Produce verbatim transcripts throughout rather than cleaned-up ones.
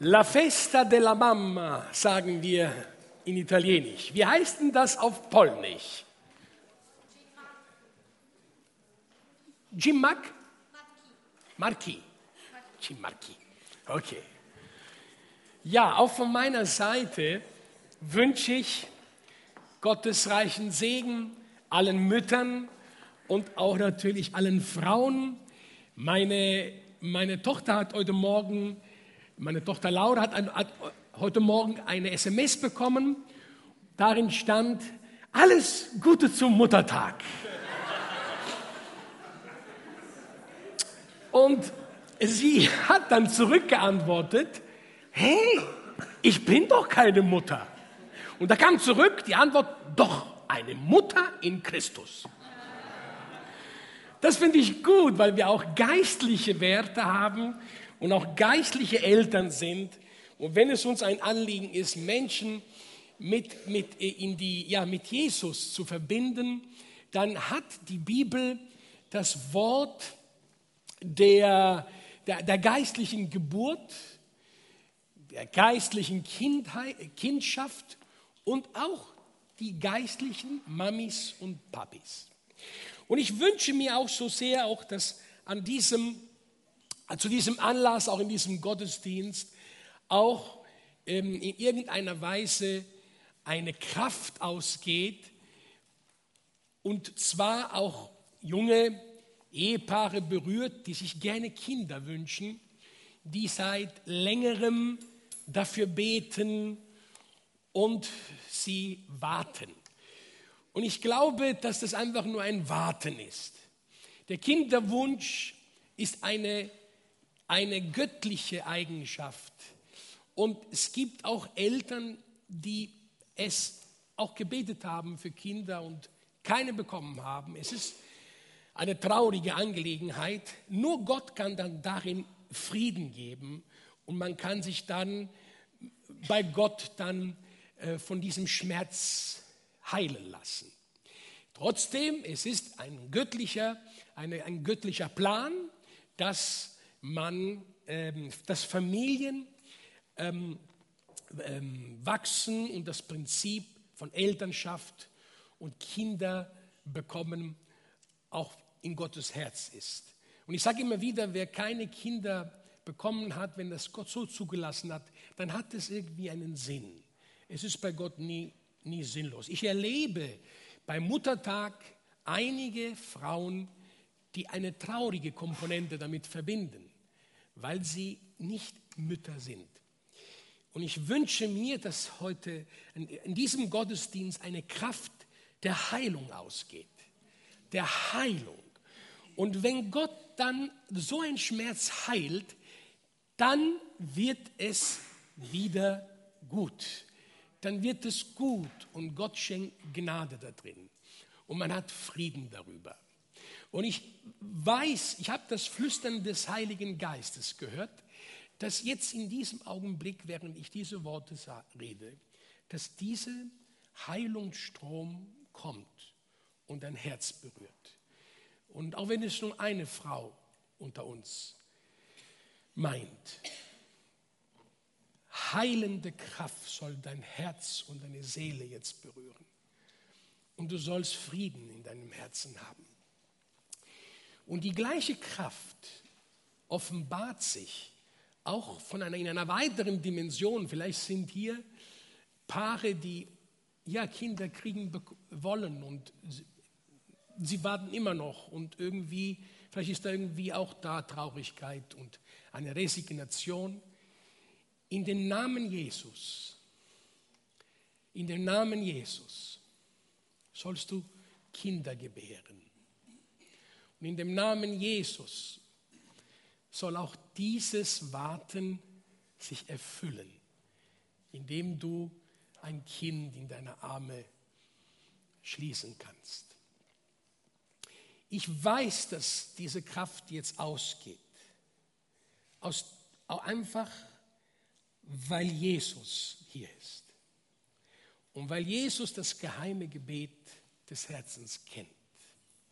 La festa della mamma, sagen wir in Italienisch. Wie heißt denn das auf Polnisch? Cimmak? Marki. Cimmarki. Okay. Ja, auch von meiner Seite wünsche ich Gottes reichen Segen allen Müttern und auch natürlich allen Frauen. Meine, meine Tochter hat heute Morgen, meine Tochter Laura hat, ein, hat heute Morgen eine S M S bekommen. Darin stand, alles Gute zum Muttertag. Und sie hat dann zurückgeantwortet, hey, ich bin doch keine Mutter. Und da kam zurück die Antwort, doch, eine Mutter in Christus. Das finde ich gut, weil wir auch geistliche Werte haben und auch geistliche Eltern sind. Und wenn es uns ein Anliegen ist, Menschen mit, mit, in die, ja, mit Jesus zu verbinden, dann hat die Bibel das Wort der, der, der geistlichen Geburt, der geistlichen Kindheit, Kindschaft und auch die geistlichen Mamis und Papis. Und ich wünsche mir auch so sehr, auch dass an diesem, zu diesem Anlass, auch in diesem Gottesdienst, auch ähm, in irgendeiner Weise eine Kraft ausgeht, und zwar auch junge Ehepaare berührt, die sich gerne Kinder wünschen, die seit längerem dafür beten und sie warten. Und ich glaube, dass das einfach nur ein Warten ist. Der Kinderwunsch ist eine, eine göttliche Eigenschaft. Und es gibt auch Eltern, die es auch gebetet haben für Kinder und keine bekommen haben. Es ist eine traurige Angelegenheit. Nur Gott kann dann darin Frieden geben und man kann sich dann bei Gott dann äh, von diesem Schmerz heilen lassen. Trotzdem, es ist ein göttlicher, eine, ein göttlicher Plan, dass man, ähm, dass Familien ähm, ähm, wachsen und das Prinzip von Elternschaft und Kinder bekommen auch in Gottes Herz ist. Und ich sage immer wieder, wer keine Kinder bekommen hat, wenn das Gott so zugelassen hat, dann hat es irgendwie einen Sinn. Es ist bei Gott nie, nie sinnlos. Ich erlebe beim Muttertag einige Frauen, die eine traurige Komponente damit verbinden, weil sie nicht Mütter sind. Und ich wünsche mir, dass heute in diesem Gottesdienst eine Kraft der Heilung ausgeht. Der Heilung. Und wenn Gott dann so einen Schmerz heilt, dann wird es wieder gut. Dann wird es gut und Gott schenkt Gnade da drin. Und man hat Frieden darüber. Und ich weiß, ich habe das Flüstern des Heiligen Geistes gehört, dass jetzt in diesem Augenblick, während ich diese Worte rede, dass dieser Heilungsstrom kommt und dein Herz berührt. Und auch wenn es nur eine Frau unter uns meint, heilende Kraft soll dein Herz und deine Seele jetzt berühren. Und du sollst Frieden in deinem Herzen haben. Und die gleiche Kraft offenbart sich auch von einer, in einer weiteren Dimension. Vielleicht sind hier Paare, die ja Kinder kriegen wollen und sie, sie warten immer noch und irgendwie, vielleicht ist da irgendwie auch da Traurigkeit und eine Resignation. In den Namen Jesus, in den Namen Jesus sollst du Kinder gebären. Und in dem Namen Jesus soll auch dieses Warten sich erfüllen, indem du ein Kind in deine Arme schließen kannst. Ich weiß, dass diese Kraft jetzt ausgeht. Aus, auch einfach, weil Jesus hier ist. Und weil Jesus das geheime Gebet des Herzens kennt.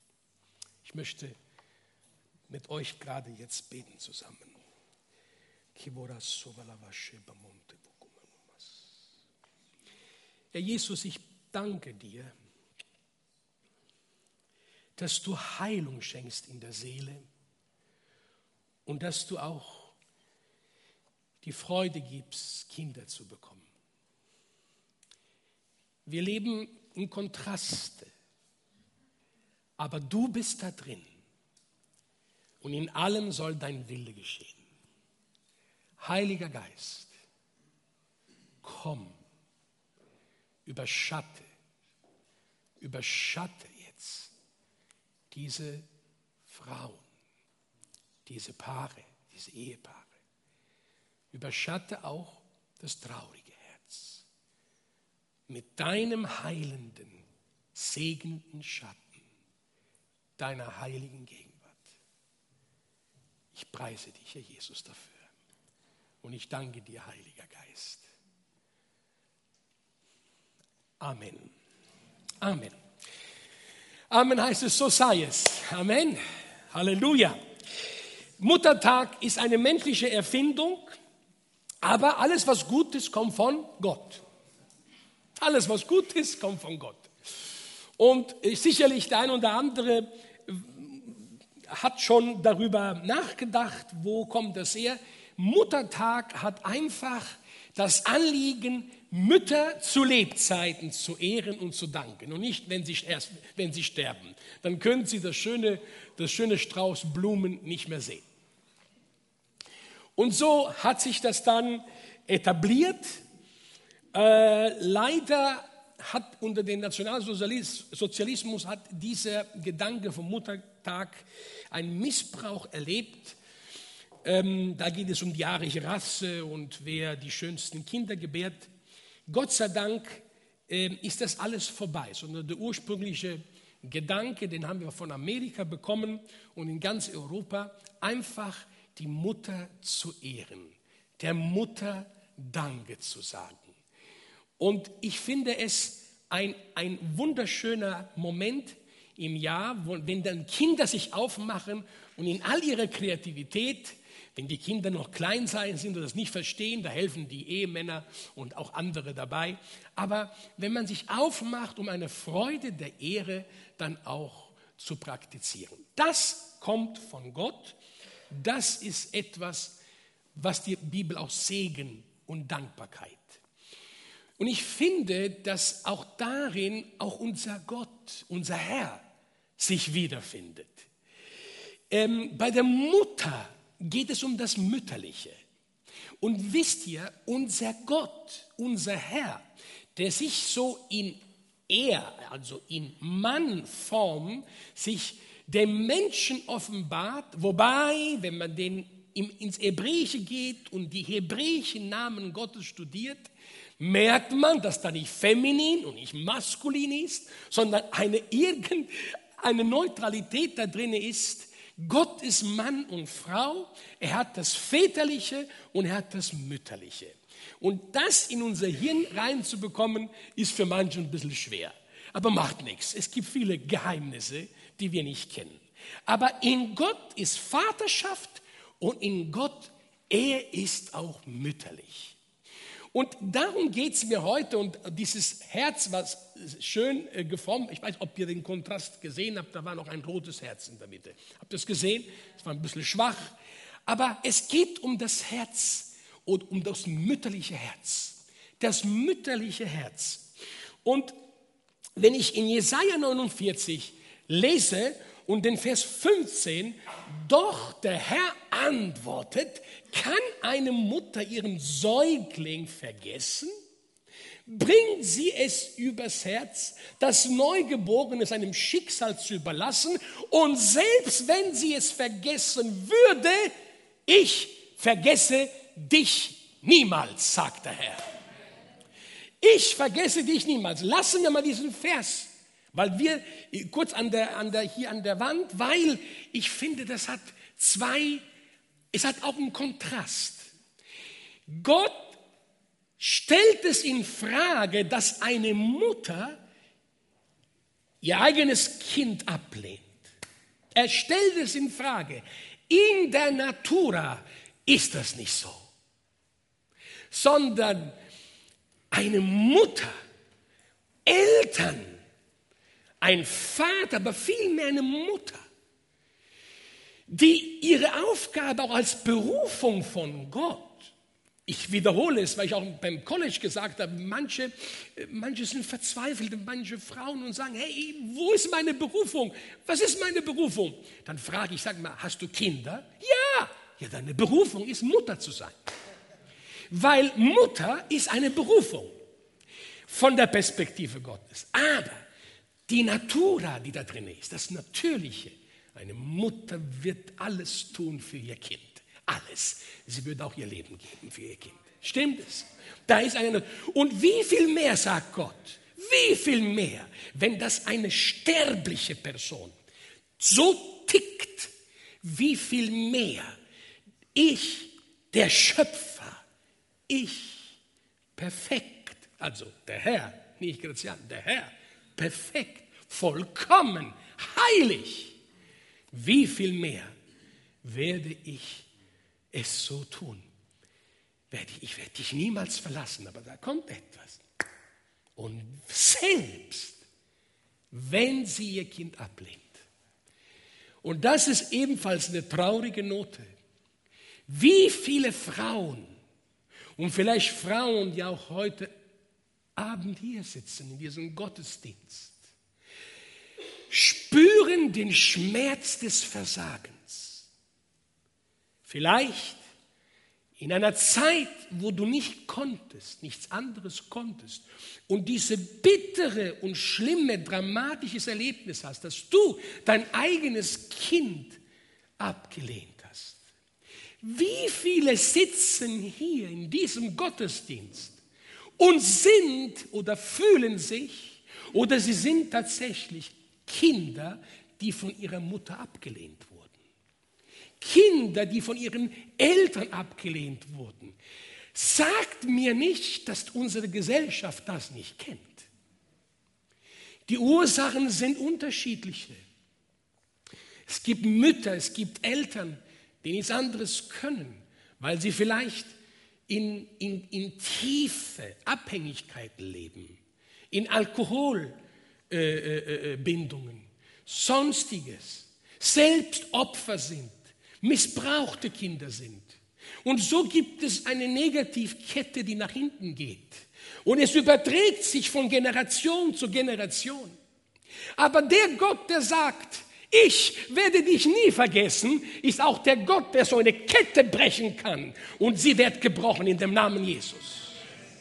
Ich möchte mit euch gerade jetzt beten zusammen. Herr Jesus, ich danke dir, dass du Heilung schenkst in der Seele und dass du auch die Freude gibst, Kinder zu bekommen. Wir leben in Kontraste, aber du bist da drin und in allem soll dein Wille geschehen. Heiliger Geist, komm, überschatte, überschatte jetzt diese Frauen, diese Paare, diese Ehepaare. Überschatte auch das traurige Herz mit deinem heilenden, segnenden Schatten deiner heiligen Gegenwart. Ich preise dich, Herr Jesus, dafür. Und ich danke dir, Heiliger Geist. Amen. Amen. Amen heißt es, so sei es. Amen. Halleluja. Muttertag ist eine menschliche Erfindung, aber alles, was gut ist, kommt von Gott. Alles, was gut ist, kommt von Gott. Und sicherlich der ein oder andere hat schon darüber nachgedacht, wo kommt das her? Muttertag hat einfach das Anliegen, Mütter zu Lebzeiten zu ehren und zu danken und nicht, wenn sie, erst, wenn sie sterben. Dann können sie das schöne, das schöne Strauß Blumen nicht mehr sehen. Und so hat sich das dann etabliert. Äh, leider hat unter dem Nationalsozialismus hat dieser Gedanke vom Muttertag einen Missbrauch erlebt. Ähm, da geht es um die arische Rasse und wer die schönsten Kinder gebärt. Gott sei Dank äh, ist das alles vorbei, sondern der ursprüngliche Gedanke, den haben wir von Amerika bekommen und in ganz Europa, einfach die Mutter zu ehren, der Mutter Danke zu sagen. Und ich finde es ein, ein wunderschöner Moment im Jahr, wo, wenn dann Kinder sich aufmachen und in all ihrer Kreativität, wenn die Kinder noch klein sein sind und das nicht verstehen, da helfen die Ehemänner und auch andere dabei. Aber wenn man sich aufmacht, um eine Freude der Ehre dann auch zu praktizieren. Das kommt von Gott. Das ist etwas, was die Bibel auch Segen und Dankbarkeit. Und ich finde, dass auch darin auch unser Gott, unser Herr sich wiederfindet. Ähm, bei der Mutter geht es um das Mütterliche. Und wisst ihr, unser Gott, unser Herr, der sich so in Er, also in Mannform, sich dem Menschen offenbart, wobei, wenn man den ins Hebräische geht und die hebräischen Namen Gottes studiert, merkt man, dass da nicht feminin und nicht maskulin ist, sondern eine, irgendeine Neutralität da drin ist. Gott ist Mann und Frau, er hat das Väterliche und er hat das Mütterliche. Und das in unser Hirn reinzubekommen, ist für manche ein bisschen schwer. Aber macht nichts, es gibt viele Geheimnisse, die wir nicht kennen. Aber in Gott ist Vaterschaft und in Gott, er ist auch mütterlich. Und darum geht es mir heute und dieses Herz, was schön äh, geformt, ich weiß, ob ihr den Kontrast gesehen habt, da war noch ein rotes Herz in der Mitte. Habt ihr es gesehen? Es war ein bisschen schwach, aber es geht um das Herz und um das mütterliche Herz. Das mütterliche Herz. Und wenn ich in Jesaja neunundvierzig lese und den Vers fünfzehn, doch der Herr antwortet, kann eine Mutter ihren Säugling vergessen? Bringt sie es übers Herz, das Neugeborene seinem Schicksal zu überlassen? Und selbst wenn sie es vergessen würde, ich vergesse dich niemals, sagt der Herr. Ich vergesse dich niemals. Lassen wir mal diesen Vers, weil wir kurz an der, an der, hier an der Wand, weil ich finde, das hat zwei, es hat auch einen Kontrast. Gott stellt es in Frage, dass eine Mutter ihr eigenes Kind ablehnt. Er stellt es in Frage. In der Natura ist das nicht so. sondern eine Mutter, Eltern, ein Vater, aber vielmehr eine Mutter, die ihre Aufgabe auch als Berufung von Gott, ich wiederhole es, weil ich auch beim College gesagt habe, manche, manche sind verzweifelt, manche Frauen und sagen, hey, wo ist meine Berufung? Was ist meine Berufung? Dann frage ich, sag mal, hast du Kinder? Ja, ja, deine Berufung ist Mutter zu sein. Weil Mutter ist eine Berufung von der Perspektive Gottes. Aber die Natura, die da drin ist, das Natürliche, eine Mutter wird alles tun für ihr Kind. Alles. Sie wird auch ihr Leben geben für ihr Kind. Stimmt es? Da ist eine. Und wie viel mehr, sagt Gott, wie viel mehr, wenn das eine sterbliche Person so tickt, wie viel mehr ich, der Schöpfer, ich, perfekt, also der Herr, nicht Grazian, der Herr, perfekt, vollkommen, heilig, wie viel mehr werde ich es so tun. Werde ich, ich werde dich niemals verlassen, aber da kommt etwas. Und selbst, wenn sie ihr Kind ablehnt, und das ist ebenfalls eine traurige Note, wie viele Frauen, und vielleicht Frauen, die auch heute Abend hier sitzen, in diesem Gottesdienst, spüren den Schmerz des Versagens. Vielleicht in einer Zeit, wo du nicht konntest, nichts anderes konntest und diese bittere und schlimme, dramatisches Erlebnis hast, dass du dein eigenes Kind abgelehnt hast. Wie viele sitzen hier in diesem Gottesdienst und sind oder fühlen sich oder sie sind tatsächlich Kinder, die von ihrer Mutter abgelehnt wurden. Kinder, die von ihren Eltern abgelehnt wurden. Sagt mir nicht, dass unsere Gesellschaft das nicht kennt. Die Ursachen sind unterschiedliche. Es gibt Mütter, es gibt Eltern, die nichts anderes können, weil sie vielleicht in, in, in tiefe Abhängigkeiten leben, in Alkoholbindungen, äh, äh, Bindungen, Sonstiges, selbst Opfer sind, missbrauchte Kinder sind. Und so gibt es eine Negativkette, die nach hinten geht. Und es überträgt sich von Generation zu Generation. Aber der Gott, der sagt, ich werde dich nie vergessen, ist auch der Gott, der so eine Kette brechen kann. Und sie wird gebrochen in dem Namen Jesus.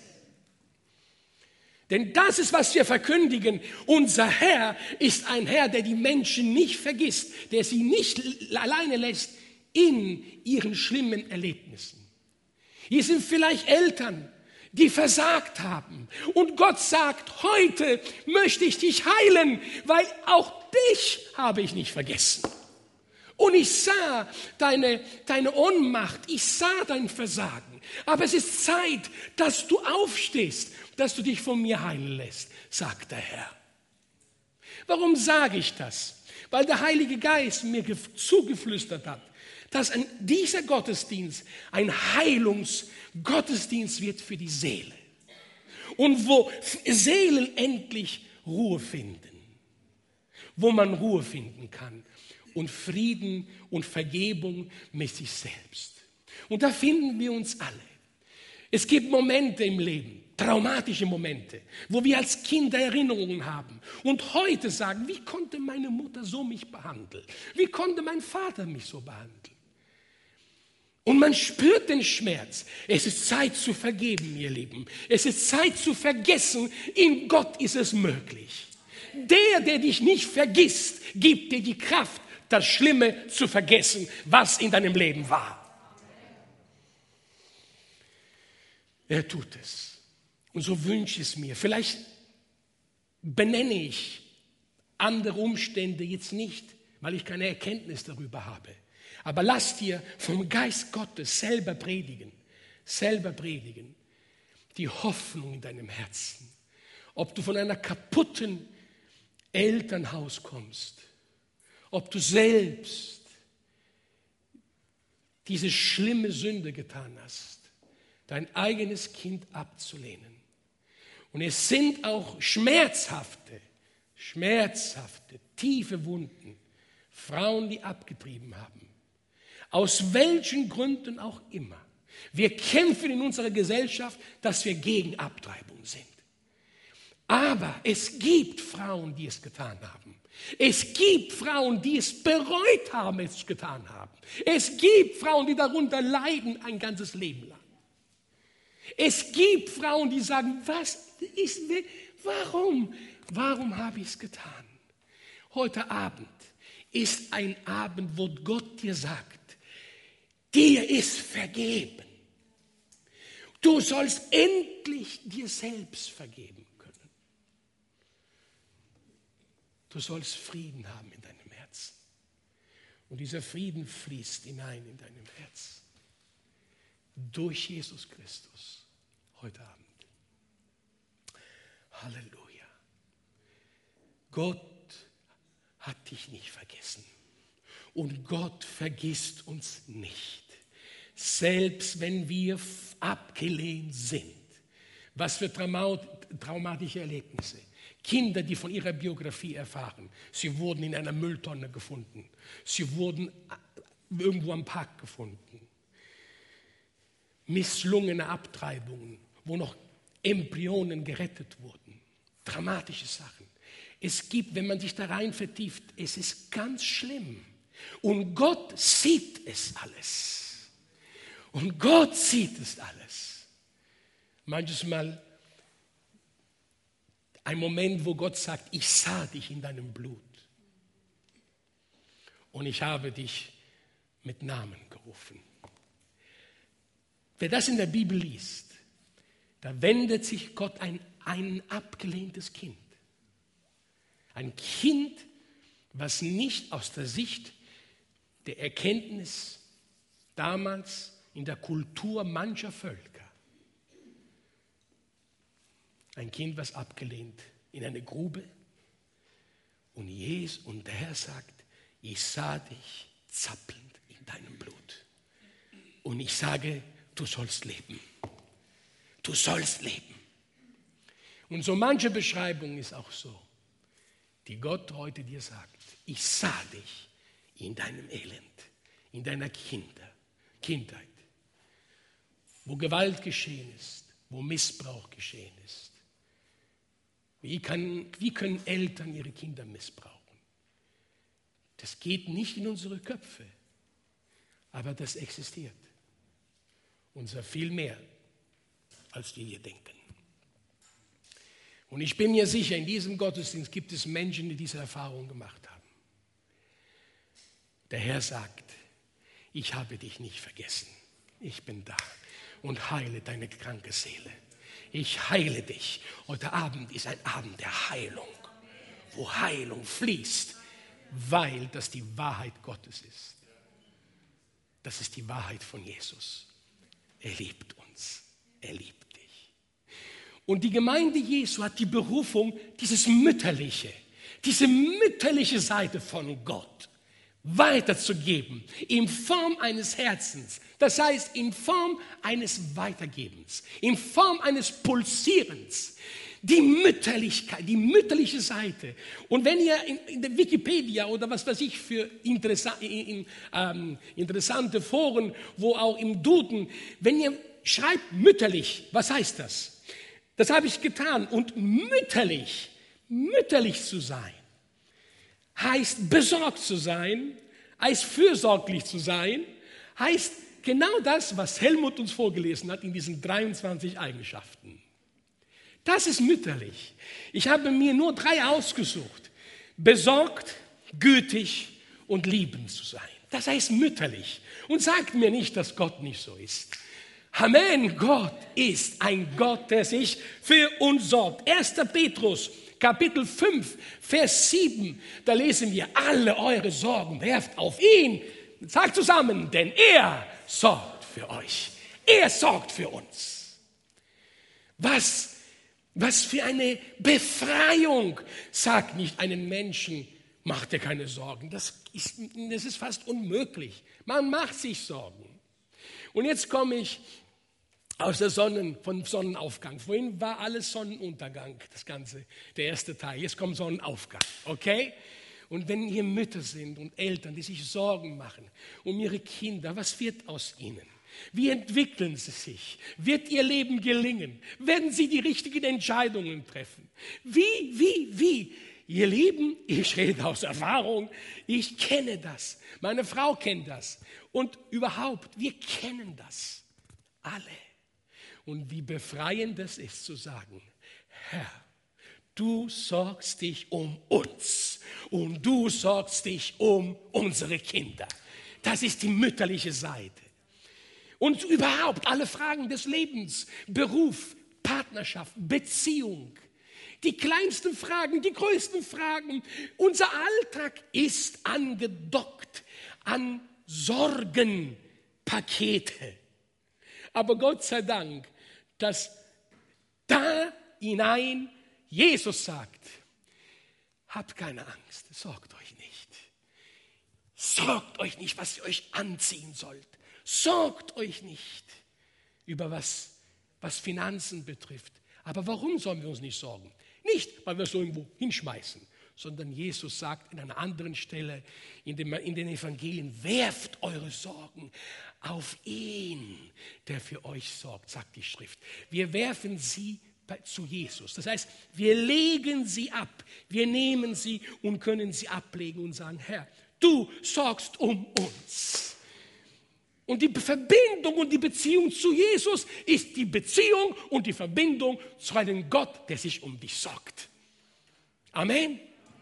Denn das ist, was wir verkündigen. Unser Herr ist ein Herr, der die Menschen nicht vergisst, der sie nicht alleine lässt in ihren schlimmen Erlebnissen. Hier sind vielleicht Eltern, die versagt haben. Und Gott sagt, heute möchte ich dich heilen, weil auch dich habe ich nicht vergessen. Und ich sah deine, deine Ohnmacht, ich sah dein Versagen. Aber es ist Zeit, dass du aufstehst, dass du dich von mir heilen lässt, sagt der Herr. Warum sage ich das? Weil der Heilige Geist mir zugeflüstert hat, dass dieser Gottesdienst ein Heilungsgottesdienst wird für die Seele. Und wo Seelen endlich Ruhe finden. Wo man Ruhe finden kann. Und Frieden und Vergebung mit sich selbst. Und da finden wir uns alle. Es gibt Momente im Leben, traumatische Momente, wo wir als Kinder Erinnerungen haben und heute sagen, wie konnte meine Mutter so mich behandeln? Wie konnte mein Vater mich so behandeln? Und man spürt den Schmerz. Es ist Zeit zu vergeben, ihr Lieben. Es ist Zeit zu vergessen, in Gott ist es möglich. Der, der dich nicht vergisst, gibt dir die Kraft, das Schlimme zu vergessen, was in deinem Leben war. Er tut es. Und so wünsche ich es mir. Vielleicht benenne ich andere Umstände jetzt nicht, weil ich keine Erkenntnis darüber habe. Aber lass dir vom Geist Gottes selber predigen, selber predigen, die Hoffnung in deinem Herzen. Ob du von einer kaputten Elternhaus kommst, ob du selbst diese schlimme Sünde getan hast, dein eigenes Kind abzulehnen. Und es sind auch schmerzhafte, schmerzhafte, tiefe Wunden, Frauen, die abgetrieben haben. Aus welchen Gründen auch immer. Wir kämpfen in unserer Gesellschaft, dass wir gegen Abtreibung sind. Aber es gibt Frauen, die es getan haben. Es gibt Frauen, die es bereut haben, es getan haben. Es gibt Frauen, die darunter leiden ein ganzes Leben lang. Es gibt Frauen, die sagen, was ist, warum, warum habe ich es getan? Heute Abend ist ein Abend, wo Gott dir sagt, dir ist vergeben. Du sollst endlich dir selbst vergeben können. Du sollst Frieden haben in deinem Herzen. Und dieser Frieden fließt hinein in deinem Herz. Durch Jesus Christus heute Abend. Halleluja. Gott hat dich nicht vergessen. Und Gott vergisst uns nicht. Selbst wenn wir abgelehnt sind. Was für traumatische Erlebnisse. Kinder, die von ihrer Biografie erfahren. Sie wurden in einer Mülltonne gefunden. Sie wurden irgendwo am Park gefunden. Misslungene Abtreibungen, wo noch Embryonen gerettet wurden. Dramatische Sachen. Es gibt, wenn man sich da rein vertieft, es ist ganz schlimm. Und Gott sieht es alles. Und Gott sieht es alles. Manches Mal ein Moment, wo Gott sagt, ich sah dich in deinem Blut. Und ich habe dich mit Namen gerufen. Wer das in der Bibel liest, da wendet sich Gott an ein abgelehntes Kind. Ein Kind, was nicht aus der Sicht der Erkenntnis damals in der Kultur mancher Völker. Ein Kind, was abgelehnt in eine Grube. Und Jesus und der Herr sagt, ich sah dich zappelnd in deinem Blut. Und ich sage, du sollst leben. Du sollst leben. Und so manche Beschreibung ist auch so, die Gott heute dir sagt, ich sah dich in deinem Elend, in deiner Kinder, Kindheit, wo Gewalt geschehen ist, wo Missbrauch geschehen ist. Wie, kann, wie können Eltern ihre Kinder missbrauchen? Das geht nicht in unsere Köpfe, aber das existiert. Und zwar viel mehr, als die wir denken. Und ich bin mir sicher, in diesem Gottesdienst gibt es Menschen, die diese Erfahrung gemacht haben. Der Herr sagt, ich habe dich nicht vergessen. Ich bin da und heile deine kranke Seele. Ich heile dich. Heute Abend ist ein Abend der Heilung, wo Heilung fließt, weil das die Wahrheit Gottes ist. Das ist die Wahrheit von Jesus. Er liebt uns. Er liebt dich. Und die Gemeinde Jesu hat die Berufung, dieses Mütterliche, diese mütterliche Seite von Gott weiterzugeben in Form eines Herzens. Das heißt, in Form eines Weitergebens, in Form eines Pulsierens. Die Mütterlichkeit, die mütterliche Seite. Und wenn ihr in, in der Wikipedia oder was weiß ich für interessa in, in, ähm, interessante Foren, wo auch im Duden, wenn ihr schreibt mütterlich, was heißt das? Das habe ich getan. Und mütterlich, mütterlich zu sein, heißt besorgt zu sein, heißt fürsorglich zu sein, heißt genau das, was Helmut uns vorgelesen hat in diesen dreiundzwanzig Eigenschaften. Das ist mütterlich. Ich habe mir nur drei ausgesucht. Besorgt, gütig und liebend zu sein. Das heißt mütterlich. Und sagt mir nicht, dass Gott nicht so ist. Amen. Gott ist ein Gott, der sich für uns sorgt. erster Petrus, Kapitel fünf, Vers sieben. Da lesen wir, alle eure Sorgen werft auf ihn. Sagt zusammen, denn er sorgt für euch. Er sorgt für uns. Was Was für eine Befreiung. Sag nicht einen Menschen, mach dir keine Sorgen. Das ist, das ist fast unmöglich. Man macht sich Sorgen. Und jetzt komme ich aus der Sonnen, vom Sonnenaufgang. Vorhin war alles Sonnenuntergang, das Ganze, der erste Teil. Jetzt kommt Sonnenaufgang, okay? Und wenn hier Mütter sind und Eltern, die sich Sorgen machen um ihre Kinder, was wird aus ihnen? Wie entwickeln sie sich? Wird ihr Leben gelingen? Werden sie die richtigen Entscheidungen treffen? Wie, wie, wie? Ihr Lieben, ich rede aus Erfahrung, ich kenne das. Meine Frau kennt das. Und überhaupt, wir kennen das alle. Und wie befreiend es ist zu sagen, Herr, du sorgst dich um uns und du sorgst dich um unsere Kinder. Das ist die mütterliche Seite. Und überhaupt alle Fragen des Lebens, Beruf, Partnerschaft, Beziehung, die kleinsten Fragen, die größten Fragen. Unser Alltag ist angedockt an Sorgenpakete. Aber Gott sei Dank, dass da hinein Jesus sagt, habt keine Angst, sorgt euch nicht. Sorgt euch nicht, was ihr euch anziehen sollt. Sorgt euch nicht über was, was Finanzen betrifft. Aber warum sollen wir uns nicht sorgen? Nicht, weil wir es irgendwo hinschmeißen, sondern Jesus sagt an einer anderen Stelle in, dem, in den Evangelien, werft eure Sorgen auf ihn, der für euch sorgt, sagt die Schrift. Wir werfen sie zu Jesus. Das heißt, wir legen sie ab, wir nehmen sie und können sie ablegen und sagen, Herr, du sorgst um uns. Und die Verbindung und die Beziehung zu Jesus ist die Beziehung und die Verbindung zu einem Gott, der sich um dich sorgt. Amen.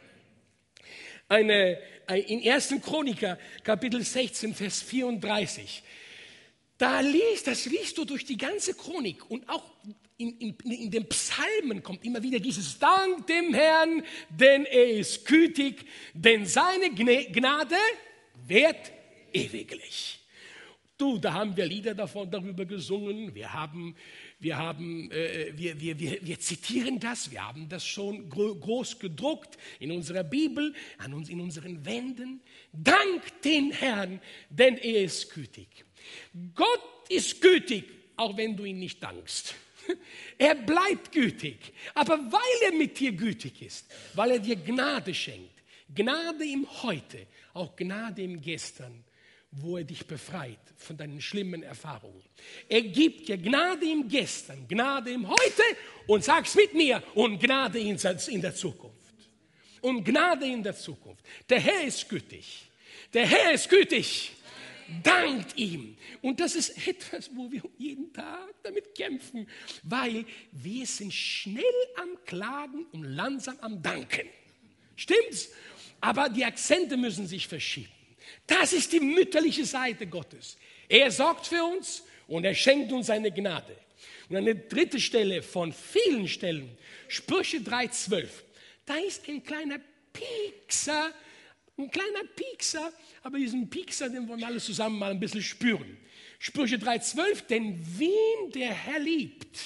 Eine, in ersten Chroniker, Kapitel sechzehn, Vers vierunddreißig, da liest, das liest du durch die ganze Chronik und auch in, in, in den Psalmen kommt immer wieder dieses Dank dem Herrn, denn er ist gütig, denn seine Gnade währt ewiglich. Du, da haben wir Lieder davon, darüber gesungen, wir haben, wir, haben, äh, wir, wir, wir, wir zitieren das, wir haben das schon groß gedruckt in unserer Bibel, an uns, in unseren Wänden. Dank den Herrn, denn er ist gütig. Gott ist gütig, auch wenn du ihn nicht dankst. Er bleibt gütig, aber weil er mit dir gütig ist, weil er dir Gnade schenkt, Gnade im Heute, auch Gnade im Gestern, wo er dich befreit von deinen schlimmen Erfahrungen. Er gibt dir Gnade im Gestern, Gnade im Heute und sag's mit mir und Gnade in der Zukunft. Und Gnade in der Zukunft. Der Herr ist gütig. Der Herr ist gütig. Dankt ihm. Und das ist etwas, wo wir jeden Tag damit kämpfen, weil wir sind schnell am Klagen und langsam am Danken. Stimmt's? Aber die Akzente müssen sich verschieben. Das ist die mütterliche Seite Gottes. Er sorgt für uns und er schenkt uns seine Gnade. Und eine dritte Stelle von vielen Stellen, Sprüche drei, zwölf, da ist ein kleiner Piekser, ein kleiner Piekser, aber diesen Piekser, den wollen wir alle zusammen mal ein bisschen spüren. Sprüche drei, zwölf, denn wen der Herr liebt,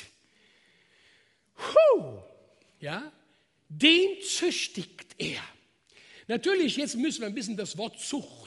hu, ja, den züchtigt er. Natürlich, jetzt müssen wir ein bisschen das Wort Zucht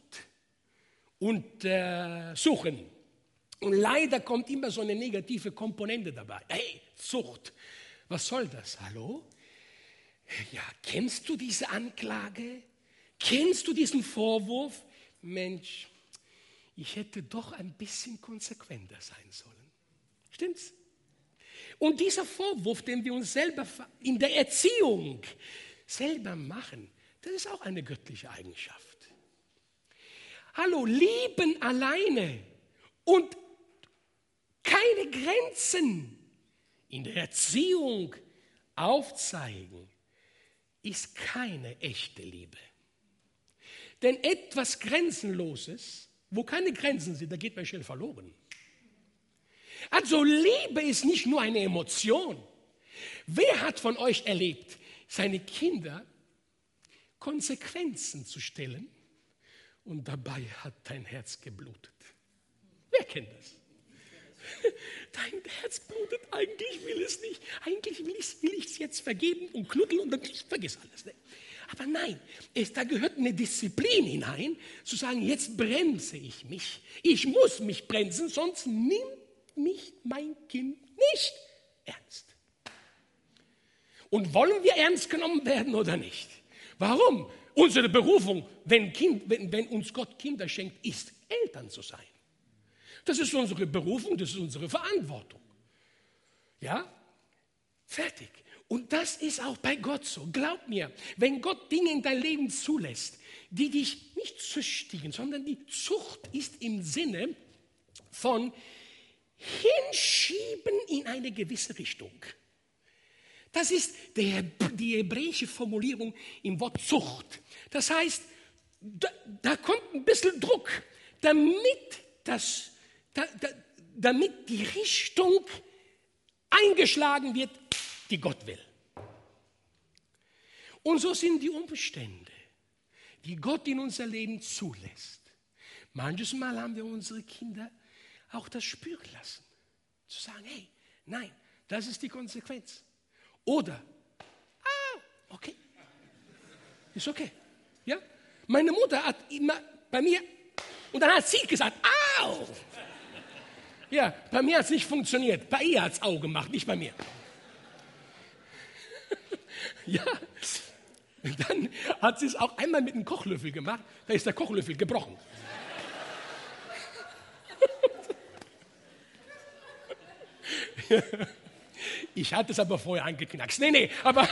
untersuchen. Äh, Und leider kommt immer so eine negative Komponente dabei. Hey, Zucht, was soll das? Hallo? Ja, kennst du diese Anklage? Kennst du diesen Vorwurf? Mensch, ich hätte doch ein bisschen konsequenter sein sollen. Stimmt's? Und dieser Vorwurf, den wir uns selber in der Erziehung selber machen, das ist auch eine göttliche Eigenschaft. Hallo, lieben alleine und keine Grenzen in der Erziehung aufzeigen, ist keine echte Liebe. Denn etwas Grenzenloses, wo keine Grenzen sind, da geht man schnell verloren. Also Liebe ist nicht nur eine Emotion. Wer hat von euch erlebt, seine Kinder Konsequenzen zu stellen und dabei hat dein Herz geblutet? Wer kennt das? Dein Herz blutet, eigentlich will es nicht. Eigentlich will ich es will jetzt vergeben und knuddeln und dann vergiss alles. Ne? Aber nein, es, da gehört eine Disziplin hinein, zu sagen, jetzt bremse ich mich. Ich muss mich bremsen, sonst nimmt mich, mein Kind, nicht ernst. Und wollen wir ernst genommen werden oder nicht? Warum? Unsere Berufung, wenn, kind, wenn, wenn uns Gott Kinder schenkt, ist, Eltern zu sein. Das ist unsere Berufung, das ist unsere Verantwortung. Ja? Fertig. Und das ist auch bei Gott so. Glaub mir, wenn Gott Dinge in dein Leben zulässt, die dich nicht züchtigen, sondern die Zucht ist im Sinne von hinschieben in eine gewisse Richtung. Das ist der, die hebräische Formulierung im Wort Zucht. Das heißt, da, da kommt ein bisschen Druck, damit, das, da, da, damit die Richtung eingeschlagen wird, die Gott will. Und so sind die Umstände, die Gott in unser Leben zulässt. Manches Mal haben wir unsere Kinder auch das spüren lassen. Zu sagen, hey, nein, das ist die Konsequenz. Oder, ah, okay, ist okay. Ja? Meine Mutter hat immer bei mir, und dann hat sie gesagt, au! Ja, bei mir hat es nicht funktioniert, bei ihr hat es au gemacht, nicht bei mir. Ja, und dann hat sie es auch einmal mit einem Kochlöffel gemacht, da ist der Kochlöffel gebrochen. Ich hatte es aber vorher angeknackst. Nee, nee, aber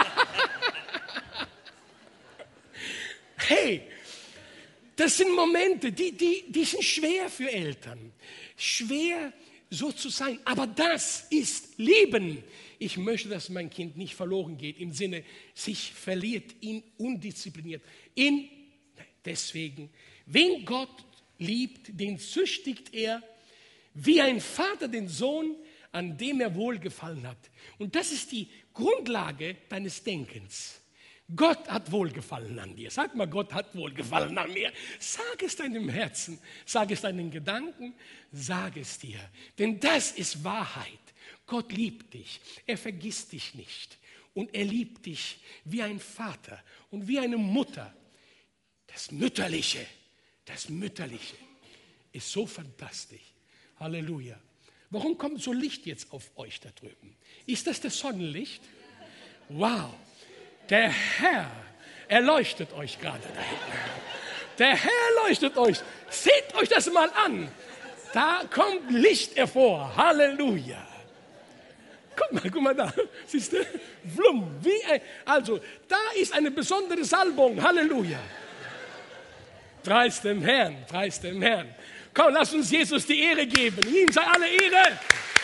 hey, das sind Momente, die, die, die sind schwer für Eltern. Schwer so zu sein, aber das ist Lieben. Ich möchte, dass mein Kind nicht verloren geht, im Sinne, sich verliert, in undiszipliniert. In, deswegen, wen Gott liebt, den züchtigt er, wie ein Vater den Sohn, an dem er Wohlgefallen hat. Und das ist die Grundlage deines Denkens. Gott hat Wohlgefallen an dir. Sag mal, Gott hat Wohlgefallen an mir. Sag es deinem Herzen, sag es deinen Gedanken, sag es dir. Denn das ist Wahrheit. Gott liebt dich, er vergisst dich nicht. Und er liebt dich wie ein Vater und wie eine Mutter. Das Mütterliche, das Mütterliche ist so fantastisch. Halleluja. Warum kommt so Licht jetzt auf euch da drüben? Ist das das Sonnenlicht? Wow, der Herr erleuchtet euch gerade da hinten. Der Herr erleuchtet euch. Seht euch das mal an. Da kommt Licht hervor. Halleluja. Guck mal, guck mal da. Siehst du? Flum. Wie ein, also, da ist eine besondere Salbung. Halleluja. Preis dem Herrn, preis dem Herrn. Komm, lass uns Jesus die Ehre geben. Ihm sei alle Ehre.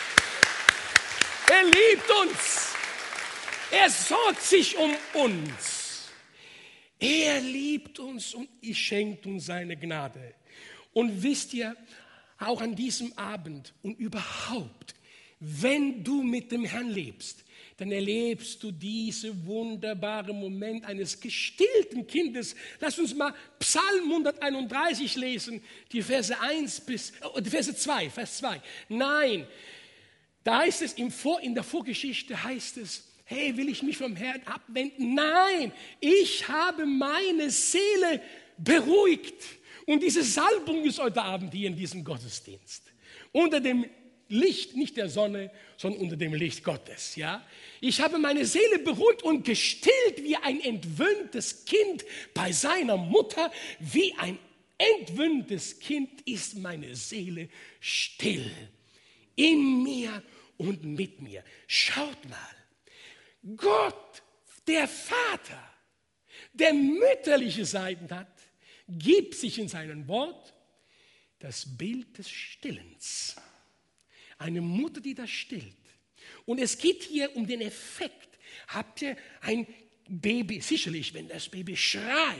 Er liebt uns. Er sorgt sich um uns. Er liebt uns und er schenkt uns seine Gnade. Und wisst ihr, auch an diesem Abend und überhaupt, wenn du mit dem Herrn lebst, dann erlebst du diesen wunderbaren Moment eines gestillten Kindes. Lass uns mal Psalm hunderteinunddreißig lesen, die Verse eins bis, äh, die Verse zwei, Vers zwei. Nein, da heißt es, im Vor, in der Vorgeschichte heißt es, hey, will ich mich vom Herrn abwenden? Nein, ich habe meine Seele beruhigt. Und diese Salbung ist heute Abend hier in diesem Gottesdienst. Unter dem Licht, nicht der Sonne, sondern unter dem Licht Gottes. Ja? Ich habe meine Seele beruhigt und gestillt wie ein entwöhntes Kind bei seiner Mutter. Wie ein entwöhntes Kind ist meine Seele still. In mir und mit mir. Schaut mal. Gott, der Vater, der mütterliche Seiten hat, gibt sich in seinem Wort das Bild des Stillens. Eine Mutter, die das stillt. Und es geht hier um den Effekt. Habt ihr ein Baby, sicherlich, wenn das Baby schreit,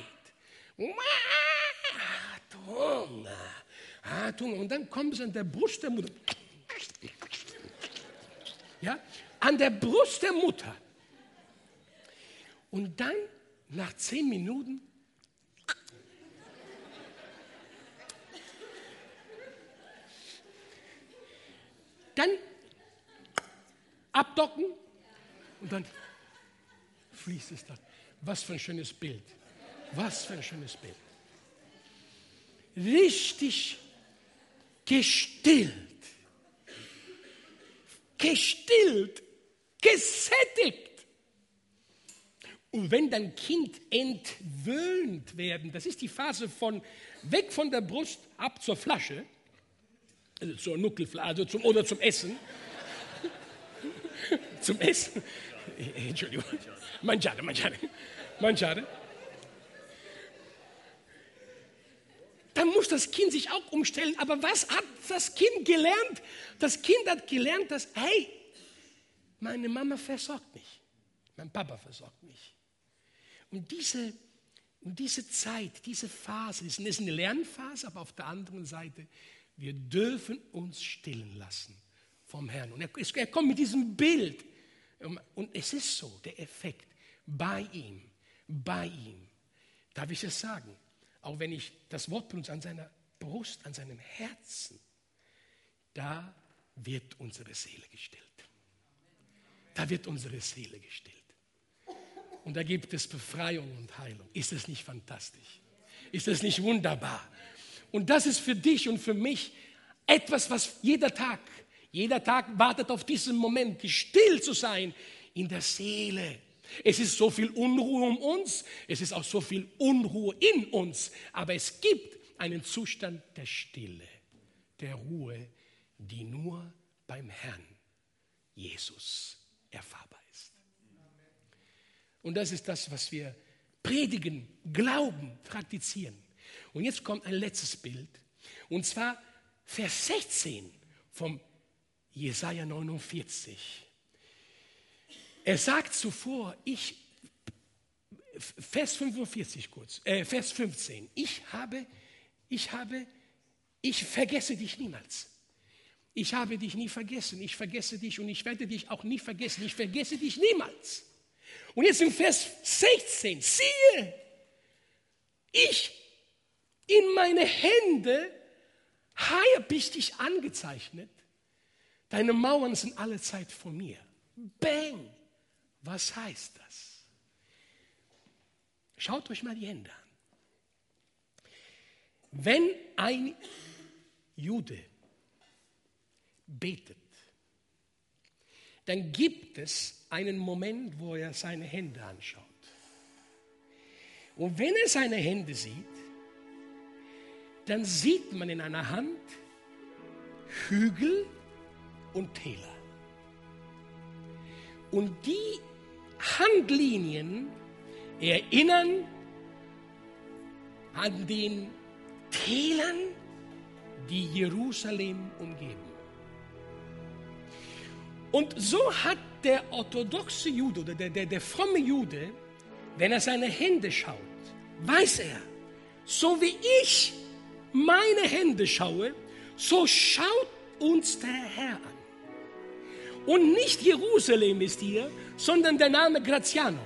und dann kommt es an der Brust der Mutter. Ja, an der Brust der Mutter. Und dann, nach zehn Minuten, dann abdocken und dann fließt es dann. Was für ein schönes Bild. Was für ein schönes Bild. Richtig gestillt. gestillt, gesättigt. Und wenn dein Kind entwöhnt werden, das ist die Phase von weg von der Brust ab zur Flasche, also zur Nuckelflasche, also zum, oder zum Essen. Zum Essen. Entschuldigung. Mangiare, mangiare, mangiare. Dann muss das Kind sich auch umstellen. Aber was hat das Kind gelernt? Das Kind hat gelernt, dass, hey, meine Mama versorgt mich. Mein Papa versorgt mich. Und diese, und diese Zeit, diese Phase, ist eine Lernphase, aber auf der anderen Seite, wir dürfen uns stillen lassen vom Herrn. Und er, er kommt mit diesem Bild. Und es ist so, der Effekt, bei ihm, bei ihm. Darf ich es sagen? Auch wenn ich das Wort benutze, an seiner Brust, an seinem Herzen, da wird unsere Seele gestillt. Da wird unsere Seele gestillt. Und da gibt es Befreiung und Heilung. Ist das nicht fantastisch? Ist das nicht wunderbar? Und das ist für dich und für mich etwas, was jeder Tag, jeder Tag wartet auf diesen Moment, still zu sein in der Seele. Es ist so viel Unruhe um uns, es ist auch so viel Unruhe in uns, aber es gibt einen Zustand der Stille, der Ruhe, die nur beim Herrn Jesus erfahrbar ist. Und das ist das, was wir predigen, glauben, praktizieren. Und jetzt kommt ein letztes Bild, und zwar Vers sechzehn vom Jesaja neunundvierzig. Er sagt zuvor, ich, Vers fünfundvierzig kurz, äh, Vers fünfzehn, ich habe, ich habe, ich vergesse dich niemals. Ich habe dich nie vergessen, ich vergesse dich und ich werde dich auch nie vergessen, ich vergesse dich niemals. Und jetzt im Vers sechzehn, siehe, ich in meine Hände habe ich dich angezeichnet, deine Mauern sind alle Zeit von mir. Bang! Was heißt das? Schaut euch mal die Hände an. Wenn ein Jude betet, dann gibt es einen Moment, wo er seine Hände anschaut. Und wenn er seine Hände sieht, dann sieht man in einer Hand Hügel und Täler. Und die Handlinien erinnern an den Tälern, die Jerusalem umgeben. Und so hat der orthodoxe Jude oder der, der, der fromme Jude, wenn er seine Hände schaut, weiß er, so wie ich meine Hände schaue, so schaut uns der Herr an. Und nicht Jerusalem ist hier, sondern der Name Graziano.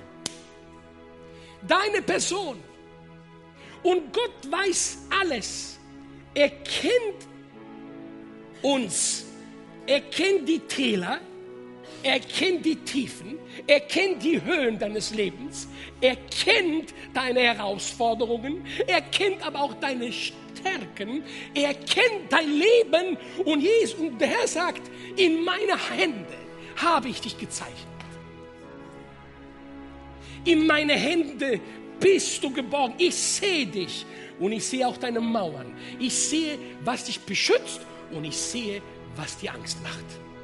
Deine Person. Und Gott weiß alles. Er kennt uns. Er kennt die Täler. Er kennt die Tiefen. Er kennt die Höhen deines Lebens. Er kennt deine Herausforderungen. Er kennt aber auch deine Stärken. Er kennt dein Leben. Und Jesus, und der Herr sagt, in meine Hände habe ich dich gezeichnet. In meine Hände bist du geborgen. Ich sehe dich und ich sehe auch deine Mauern. Ich sehe, was dich beschützt und ich sehe, was dir Angst macht.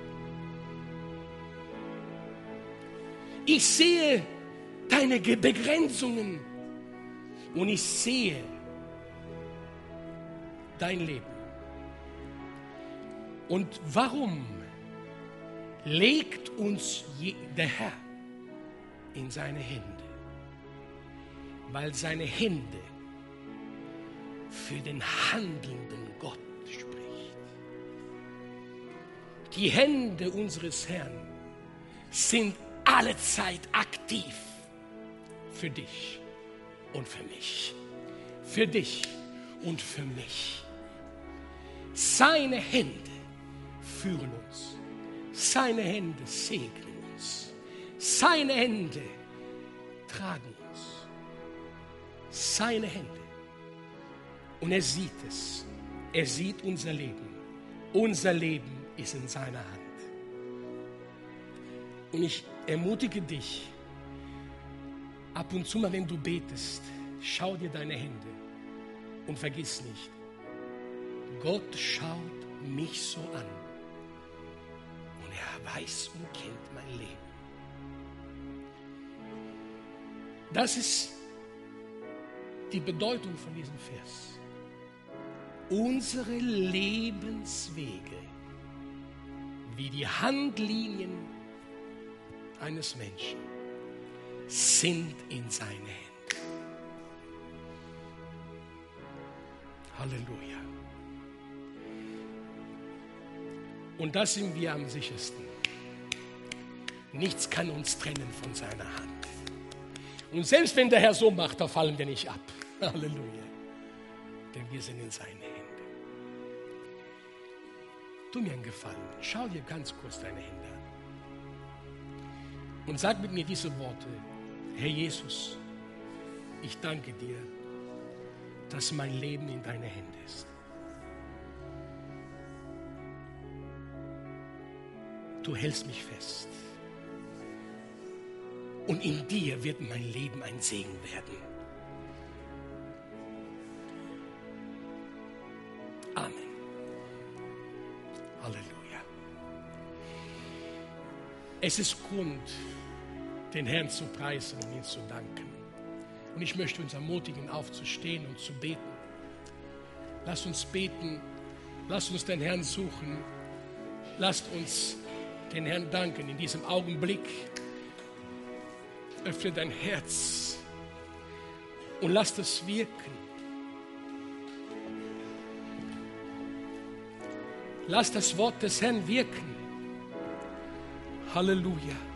Ich sehe deine Begrenzungen und ich sehe dein Leben. Und warum legt uns der Herr in seine Hände? Weil seine Hände für den handelnden Gott spricht. Die Hände unseres Herrn sind allezeit aktiv für dich und für mich. Für dich und für mich. Seine Hände führen uns. Seine Hände segnen uns. Seine Hände tragen uns. Seine Hände. Und er sieht es. Er sieht unser Leben. Unser Leben ist in seiner Hand. Und ich ermutige dich, ab und zu mal, wenn du betest, schau dir deine Hände und vergiss nicht, Gott schaut mich so an und er weiß und kennt mein Leben. Das ist die Bedeutung von diesem Vers. Unsere Lebenswege wie die Handlinien eines Menschen sind in seine Hände. Halleluja. Und da sind wir am sichersten. Nichts kann uns trennen von seiner Hand. Und selbst wenn der Herr so macht, da fallen wir nicht ab. Halleluja. Denn wir sind in seine Hände. Tu mir einen Gefallen. Schau dir ganz kurz deine Hände an. Und sag mit mir diese Worte. Herr Jesus, ich danke dir, dass mein Leben in deine Hände ist. Du hältst mich fest. Und in dir wird mein Leben ein Segen werden. Amen. Halleluja. Es ist Grund, den Herrn zu preisen und ihm zu danken. Und ich möchte uns ermutigen, aufzustehen und zu beten. Lasst uns beten. Lasst uns den Herrn suchen. Lasst uns den Herrn danken in diesem Augenblick. Öffne dein Herz und lass das wirken. Lass das Wort des Herrn wirken. Halleluja.